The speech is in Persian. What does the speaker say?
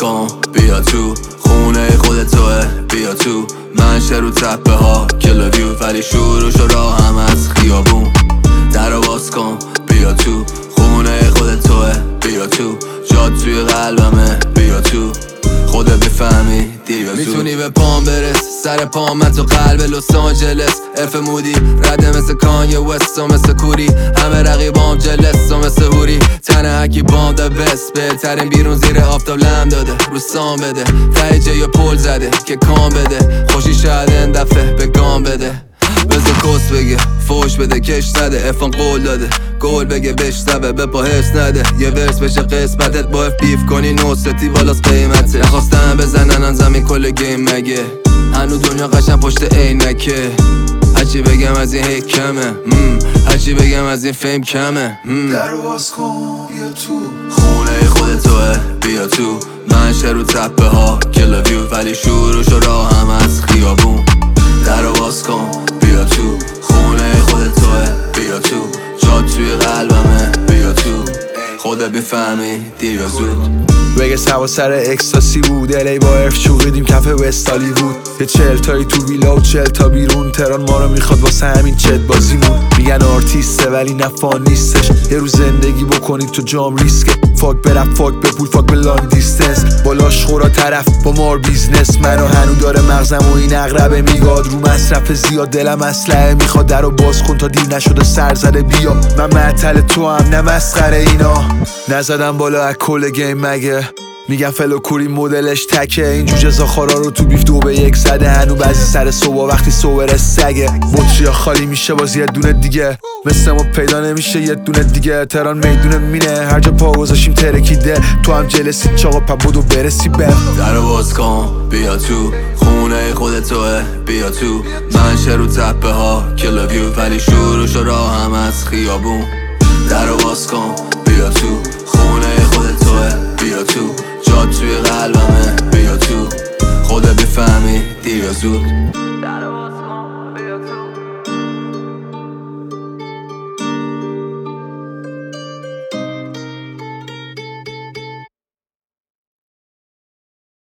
کن بیا تو، خونه خود توه بیا تو، منشه رو تپه ها کلویو ولی شروع شو راه هم از خیابون. درو باز کن بیا تو، خونه خود توه بیا تو، جاد توی قلبمه بیا تو، خودت بفهمی دیر یا زود. میتونی به پام برس سر پام من تو قلب لس آنجلس، اف مودی رده مثل کانیه وست و مثل کوری، همه رقیبام جلس و مثل هوری، تنه هکی بام دا بست، بهترین بیرون زیر آفتاب لم داده رو سام بده، ته جه یا پل زده که کام بده، خوشی شاید این دفعه به گام بده، بزا کس بگه فوش بده کش نده، افان قول داده گل بگه بشنوه به پا حس نده، یه ورس بشه قسمتت با اف بیف کنی نوستی والاس قیمته، نخواستم بزنن زمین کل گیم مگه، هنو دنیا قشن پشت عینکه، هرچی بگم از این هیک کمه، هرچی بگم از این فیم کمه. درو باز کن بیا تو، خونه خود توه بیا تو، منشه رو تپه ها کلویو ولی شروع شو راه هم از خیابون. درو باز کن بیا تو، خونه خود توه بیا تو، جاد توی قلبمه بیا تو، خودت بفهمی دیر یا زود. بگه سوا سر اکستاسی بود الی با اف چوقیدیم کف وستالی بود، یه 40 تایی تو ویلا و 40 تا بیرون، تران ما رو میخواد واسه همین چت بازیمون، میگن آرتیسته ولی نفان نیستش، یه روز زندگی بکنید تو جام ریسکه، فاک برپ فاک به پول فاک به لانگ دیستنس، بالاش خورا طرف با مار بیزنس، منو هنو داره مغزم و این اقربه میگاد رو مصرف زیاد، دلم اسلحه میخواد درو باز کن تا دیر نشده سر زده بیا، من معطل تو هم نه مسخره اینا، نزدم بالا از کل گیم مگه، میگن فلو کوری مدلش تکه، این جوجه زاخارا رو تو بیف 2 به 1 زده، هنو بعضی سر صبح وقتی صور سگه، بطریا خالی میشه باز یه دونه دیگه، مثل ما پیدا نمیشه یه دونه دیگه، تران میدونه مینه هر جا پا گذاشیم ترکیده، تو هم جلسی چاقا پا بودو برسی به. درو باز کن بیا تو، خونه خود توه بیا تو، منشه رو تپه ها کلویو ولی شروع شو راه هم از خیابون. درو باز کن بیا تو، خونه خود توه بیا تو، جاد توی قلبمه بیا تو، خودت بفهمی دیر یا زود.